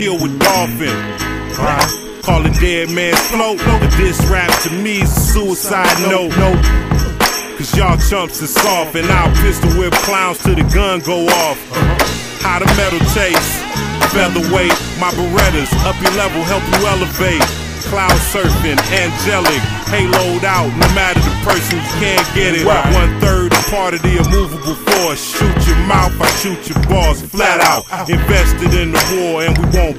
Kill with dolphin. Call it dead man's float. This rap to me is a suicide note. Cause y'all chumps is soft, and I'll pistol whip clowns till the gun go off. How the metal chase, featherweight, my Berettas, up your level, help you elevate. Cloud surfing, angelic, haloed out, no matter the person, you can't get it. 1/3 part of the immovable force. Shoot your mouth, I shoot your balls flat out. Invested in the war and we won't